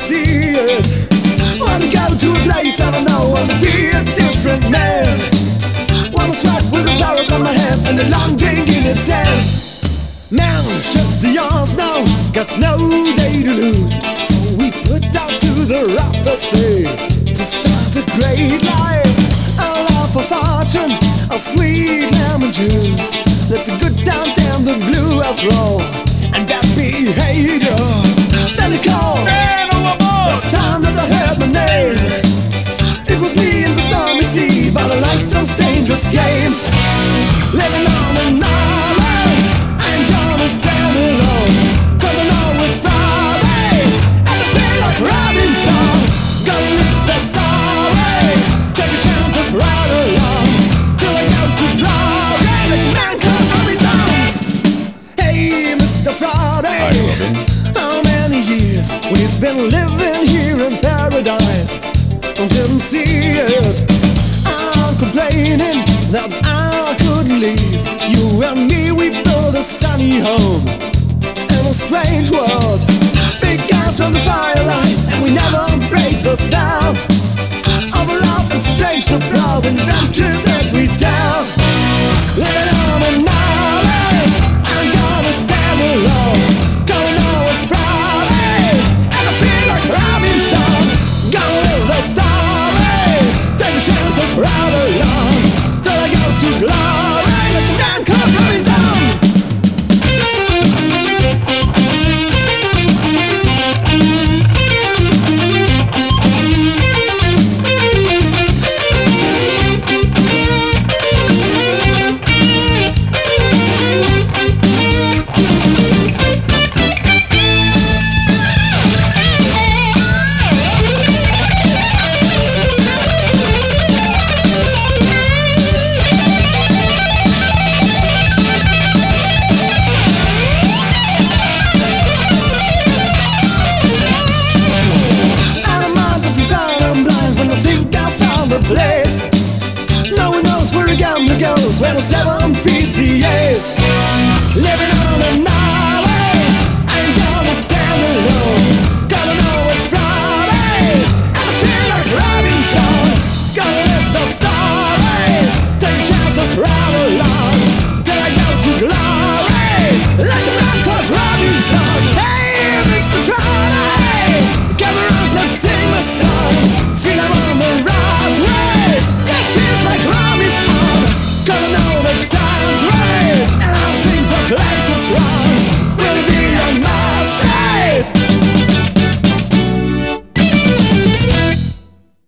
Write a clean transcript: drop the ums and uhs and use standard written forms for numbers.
see it. Wanna go to a place I don't know, wanna be a different man. Wanna sweat with a parrot on my head and a long drink in its hand. Man, shut the arms now, got no day to lose. So we put out to the rough sea to start a great life. A love for fortune, of sweet lemon juice. Let the good times and the blue as roll, and that behavior. Then it called, last time that I heard my name, it was me in the stormy sea, but I like those dangerous games. Living on an island, I ain't gonna stand alone, 'cause I know it's Friday, and I feel like Robinson. Gonna live the story, take a chance right along, till I go to glory, like man come coming down. Hey, Mr. Friday, hi Robin. how many years we've been living here in paradise, and didn't see it. I'm complaining that I couldn't leave. You and me, we built a sunny home in a strange world. Big guys from the firelight, and we never break the spell of a love and strange, so proud adventures that we tell. Living on an island, I'm gonna stand alone, gonna know it's Friday, and I feel like Robinson. Gonna live the story, take chances right along, till I go to glory, like a man come coming down. Place. No one knows where a gambler goes when a 7 PTAs. Living on a